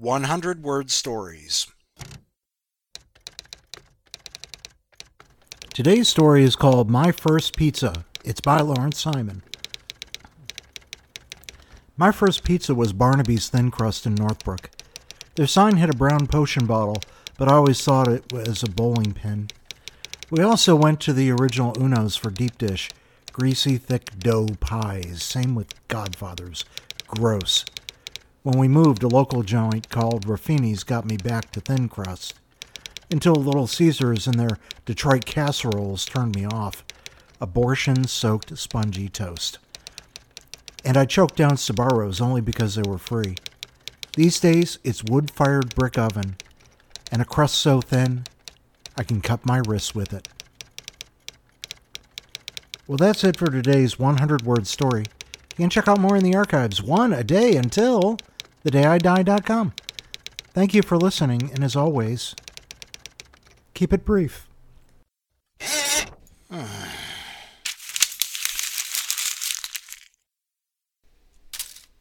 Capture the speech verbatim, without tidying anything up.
one hundred word stories. Today's story is called My First Pizza. It's by Lawrence Simon. My first pizza was Barnaby's Thin Crust in Northbrook. Their sign had a brown potion bottle, but I always thought it was a bowling pin. We also went to the original Uno's for deep dish, greasy, thick dough pies. Same with Godfather's. Gross. When we moved, a local joint called Raffini's got me back to thin crust. Until Little Caesars and their Detroit casseroles turned me off. Abortion-soaked spongy toast. And I choked down Sbarro's only because they were free. These days, it's wood-fired brick oven, and a crust so thin, I can cut my wrists with it. Well, that's it for today's one hundred word story. You can check out more in the archives, one a day until the day I die dot com. Thank you for listening, and as always, keep it brief.